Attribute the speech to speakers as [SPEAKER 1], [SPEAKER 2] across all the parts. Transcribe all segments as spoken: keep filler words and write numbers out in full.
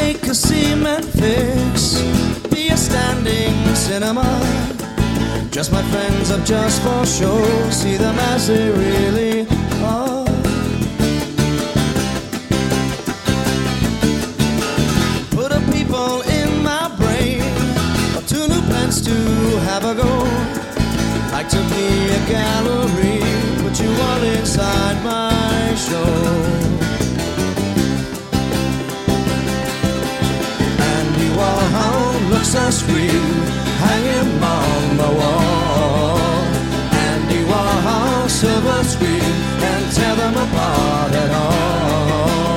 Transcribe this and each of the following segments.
[SPEAKER 1] make a cement fix, be a standing cinema. Just my friends up just for show, see them as they really are. Put a people in my brain, or two new plans to have a go. Like to be a gallery, put you all inside my show. Andy Warhol looks so sweet, hang him on the wall. Andy Warhol, silver screen, can't tear them apart at all.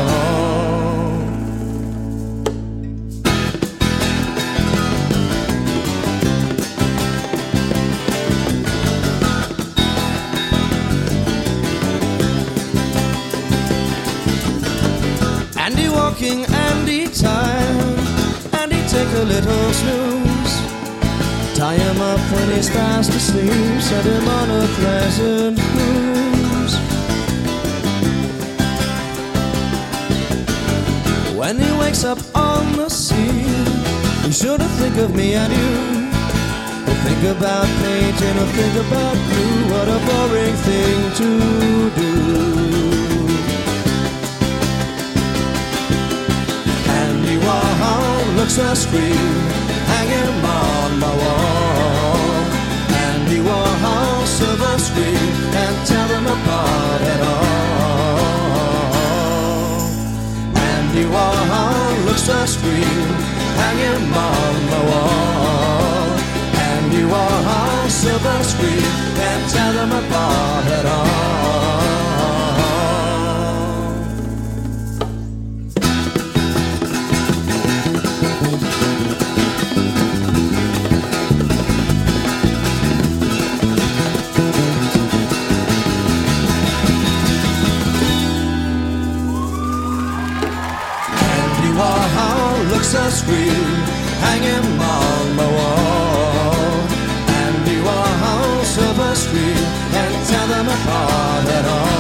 [SPEAKER 1] Andy walking, Andy tired, Andy take a little snooze. Tie him up when he's fast asleep, set him on a pleasant cruise. When he wakes up on the sea, he should think of me and you. He'll think about painting, he'll think about blue. What a boring thing to do. Andy Warhol looks so sweet, hang him on my wall. Andy Warhol, silver screen, can't tell them apart at all. Andy Warhol looks so sweet, hang him on my wall. Andy Warhol, silver screen, can't tell them apart at all. Looks so sweet, hang him on the wall. Andy Warhol, silver screen, can't tell them apart at all.